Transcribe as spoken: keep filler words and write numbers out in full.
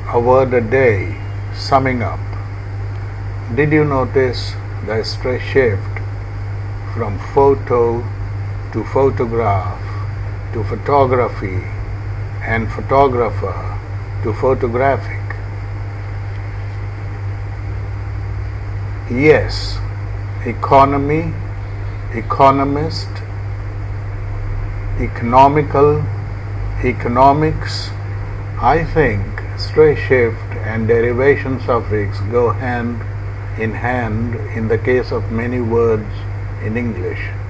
A word a day, summing up. Did you notice the stray shift from photo to photograph to photography and photographer to photographic? Yes, economy, economist, economical, economics. I think stray shift and derivation suffix go hand in hand in the case of many words in English.